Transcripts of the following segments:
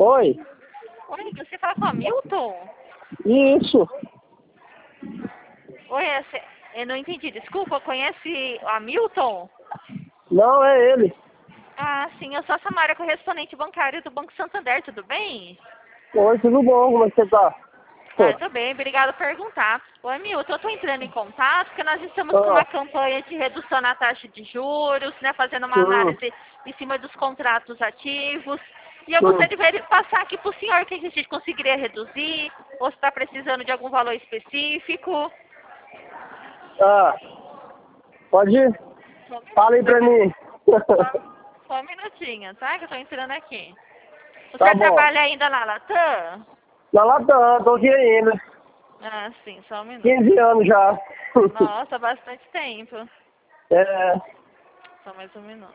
Oi? Oi, você fala com o Hamilton? Isso. Oi, eu não entendi, desculpa, conhece o Hamilton? Não, é ele. Ah, sim, eu sou a Samara, correspondente bancária do Banco Santander, tudo bem? Oi, tudo bom? Como é que você tá? Ah, tudo bem, obrigado por perguntar. Ô, Hamilton, eu estou entrando em contato porque nós estamos com Ah, uma campanha de redução na taxa de juros, né, fazendo uma análise em cima dos contratos ativos. E eu gostaria de passar aqui para o senhor o que a gente conseguiria reduzir, ou se está precisando de algum valor específico. ah, pode ir? Só um Fala aí pra minuto, mim. só um minutinho, tá? Que eu estou entrando aqui. O Tá senhor bom. trabalha ainda na Latam? Na Latam, tô aqui ainda. Ah, sim, só um minuto. 15 anos já. Nossa, bastante tempo. É, Só mais um minuto.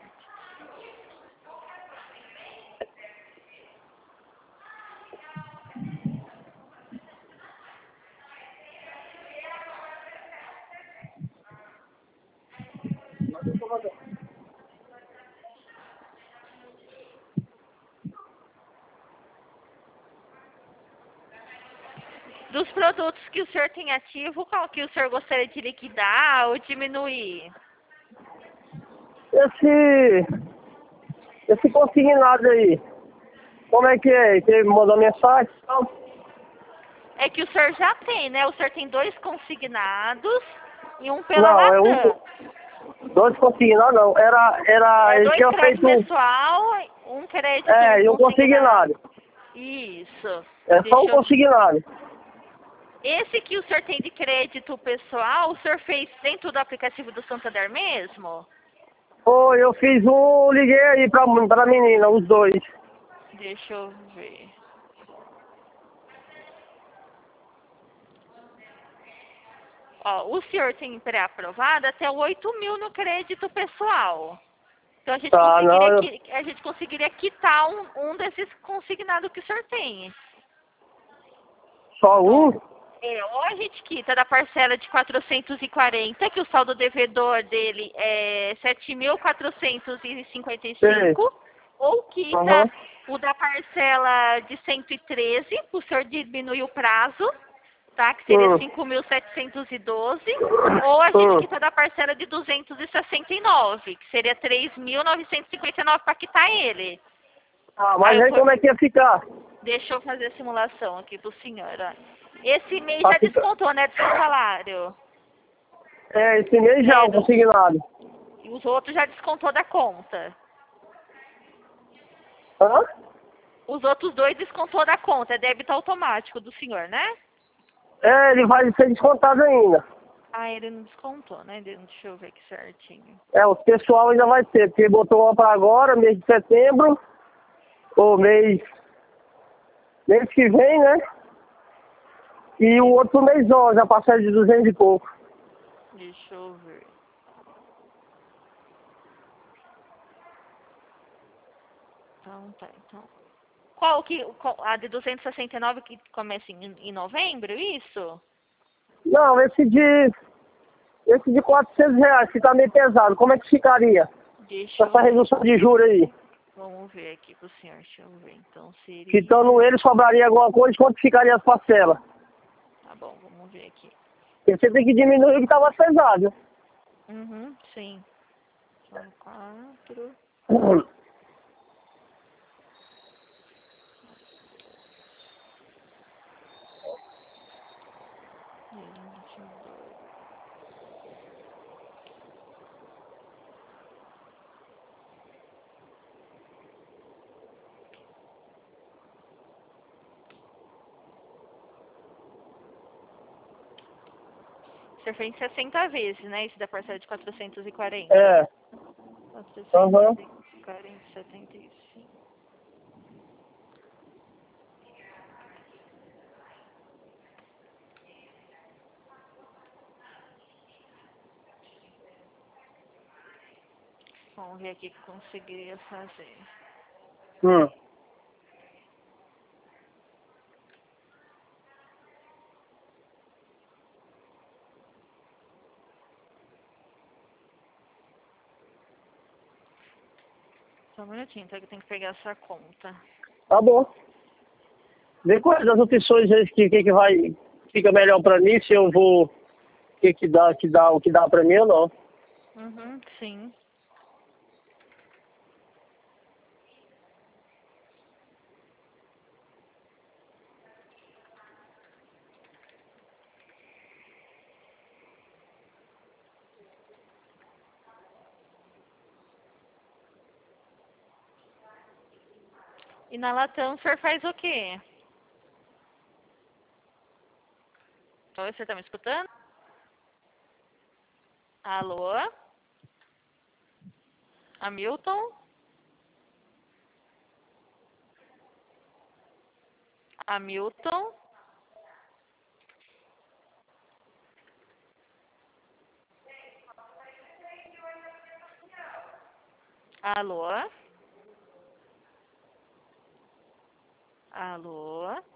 Dos produtos que o senhor tem ativo, qual que o senhor gostaria de liquidar ou diminuir? esse consignado aí, como é que é? Você mandou mensagem? Não, É que o senhor já tem, né? O senhor tem 2 consignados e um pela não, é Latam. dois consignados não. É Ele 2 tinha créditos feito, pessoal, um crédito e um consignado. consignado. Isso. É só um Deixa eu... consignado. Esse que o senhor tem de crédito pessoal, o senhor fez dentro do aplicativo do Santander mesmo? Foi, eu fiz liguei aí pra menina, os dois. Deixa eu ver. Ó, o senhor tem pré-aprovado até 8.000 no crédito pessoal. Então Tá, não, a gente conseguiria quitar um desses consignados que o senhor tem. só Ó, um? ou a gente quita da parcela de 440, que o saldo devedor dele é Sei. 7.455, ou quita Aham. o da parcela de 113, para o senhor diminuir o prazo, tá? Que seria Hum, 5.712, ou a gente hum. quita da parcela de 269, que seria 3.959 para quitar ele. Ah, Aí mas aí como é que ia ficar? deixa eu fazer a simulação aqui pro senhor, ó. Esse mês Pra já ficar... descontou, né, do seu salário. É, esse mês já, É, o consignado. e os outros já descontou da conta. Hã? Os outros 2 descontou da conta, é débito automático do senhor, né? É, ele vai ser descontado ainda. Ah, ele não descontou, né? Deixa eu ver aqui certinho. É, o pessoal ainda vai ter, porque botou uma pra agora, mês de setembro, ou mês que vem, né? E o outro mês 11, a parcela de 200 e pouco. Deixa eu ver. Então tá, então. A de 269 que começa em novembro, isso? Não, esse de 400 reais, que tá meio pesado, como é que ficaria? Com Deixa essa eu ver. redução de juros aí. Vamos ver aqui pro senhor, deixa eu ver. Então Quitando seria... ele, sobraria alguma coisa, quanto ficaria as parcelas? Tá bom, vamos ver aqui. Porque você tem que diminuir o que tava pesado. Uhum, sim. São 4. Você fez 60 vezes, né? Esse da parcela de 440. É, aham. 440, 75. Vamos ver aqui o que conseguiria fazer. Hum. Só um minutinho, tá? Que eu tenho que pegar essa conta. Tá bom. Vê quais das opções aí que vai, fica melhor pra mim, se eu vou, o que dá pra mim ou não. Uhum, sim. E na Latam o senhor faz o quê? Oi, você tá me escutando? Alô? Hamilton? Hamilton? Alô? Alô?